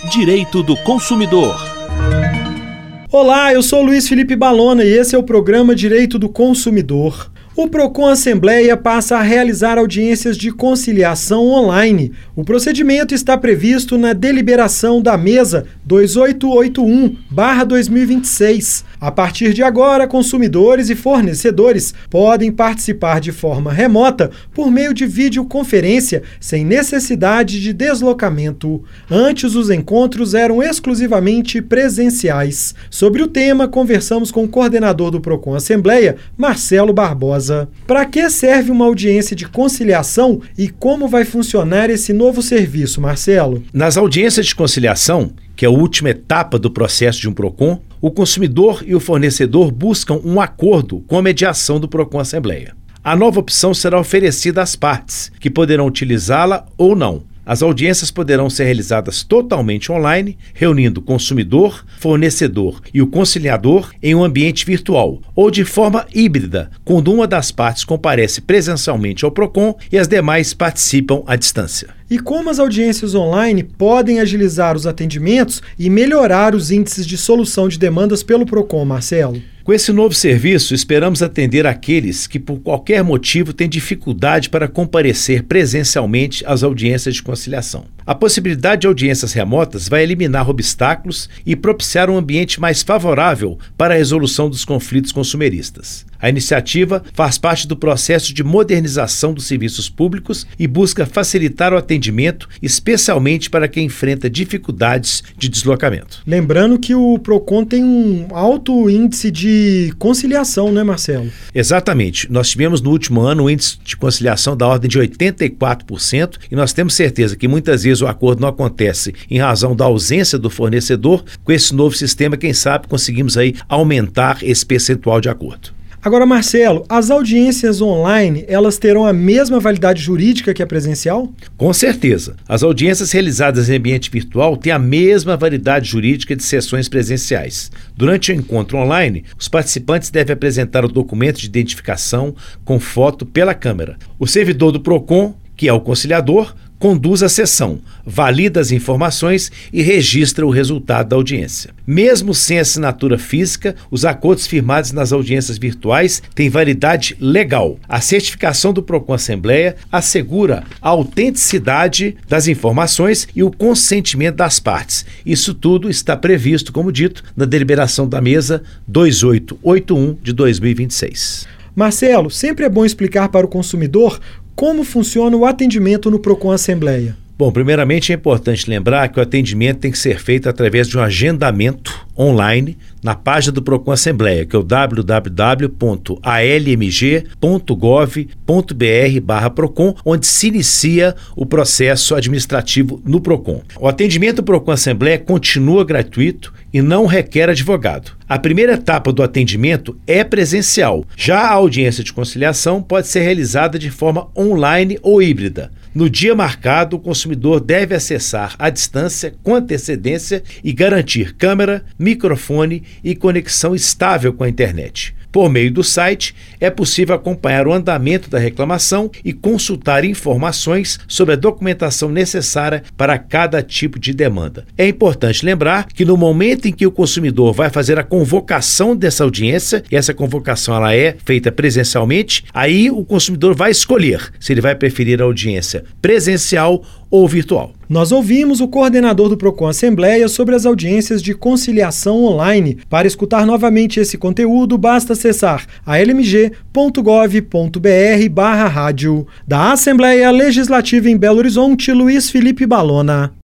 Direito do Consumidor. Olá, eu sou Luiz Felipe Balona e esse é o programa Direito do Consumidor. O Procon Assembleia passa a realizar audiências de conciliação online. O procedimento está previsto na deliberação da Mesa 2881/2026. A partir de agora, consumidores e fornecedores podem participar de forma remota por meio de videoconferência, sem necessidade de deslocamento. Antes, os encontros eram exclusivamente presenciais. Sobre o tema, conversamos com o coordenador do Procon Assembleia, Marcelo Barbosa. Para que serve uma audiência de conciliação e como vai funcionar esse novo serviço, Marcelo? Nas audiências de conciliação, que é a última etapa do processo de um PROCON, o consumidor e o fornecedor buscam um acordo com a mediação do PROCON Assembleia. A nova opção será oferecida às partes, que poderão utilizá-la ou não. As audiências poderão ser realizadas totalmente online, reunindo consumidor, fornecedor e o conciliador em um ambiente virtual, ou de forma híbrida, quando uma das partes comparece presencialmente ao PROCON e as demais participam à distância. E como as audiências online podem agilizar os atendimentos e melhorar os índices de solução de demandas pelo PROCON, Marcelo? Com esse novo serviço, esperamos atender aqueles que, por qualquer motivo, têm dificuldade para comparecer presencialmente às audiências de conciliação. A possibilidade de audiências remotas vai eliminar obstáculos e propiciar um ambiente mais favorável para a resolução dos conflitos consumeristas. A iniciativa faz parte do processo de modernização dos serviços públicos e busca facilitar o atendimento, especialmente para quem enfrenta dificuldades de deslocamento. Lembrando que o PROCON tem um alto índice de conciliação, né, Marcelo? Exatamente. Nós tivemos no último ano um índice de conciliação da ordem de 84% e nós temos certeza que muitas vezes o acordo não acontece em razão da ausência do fornecedor. Com esse novo sistema, quem sabe conseguimos aí aumentar esse percentual de acordo. Agora, Marcelo, as audiências online, elas terão a mesma validade jurídica que a presencial? Com certeza. As audiências realizadas em ambiente virtual têm a mesma validade jurídica de sessões presenciais. Durante o encontro online, os participantes devem apresentar o documento de identificação com foto pela câmera. O servidor do PROCON, que é o conciliador, conduz a sessão, valida as informações e registra o resultado da audiência. Mesmo sem assinatura física, os acordos firmados nas audiências virtuais têm validade legal. A certificação do PROCON Assembleia assegura a autenticidade das informações e o consentimento das partes. Isso tudo está previsto, como dito, na deliberação da Mesa 2881 de 2026. Marcelo, sempre é bom explicar para o consumidor como funciona o atendimento no Procon Assembleia. Bom, primeiramente é importante lembrar que o atendimento tem que ser feito através de um agendamento online na página do Procon Assembleia, que é o www.almg.gov.br/Procon, onde se inicia o processo administrativo no Procon. O atendimento do Procon Assembleia continua gratuito e não requer advogado. A primeira etapa do atendimento é presencial. Já a audiência de conciliação pode ser realizada de forma online ou híbrida. No dia marcado, o consumidor deve acessar à distância, com antecedência e garantir câmera, microfone e conexão estável com a internet. Por meio do site, é possível acompanhar o andamento da reclamação e consultar informações sobre a documentação necessária para cada tipo de demanda. É importante lembrar que no momento em que o consumidor vai fazer a convocação dessa audiência, e essa convocação ela é feita presencialmente, aí o consumidor vai escolher se ele vai preferir a audiência presencial ou virtual. Nós ouvimos o coordenador do Procon Assembleia sobre as audiências de conciliação online. Para escutar novamente esse conteúdo, basta acessar almg.gov.br/rádio. Da Assembleia Legislativa em Belo Horizonte, Luiz Felipe Balona.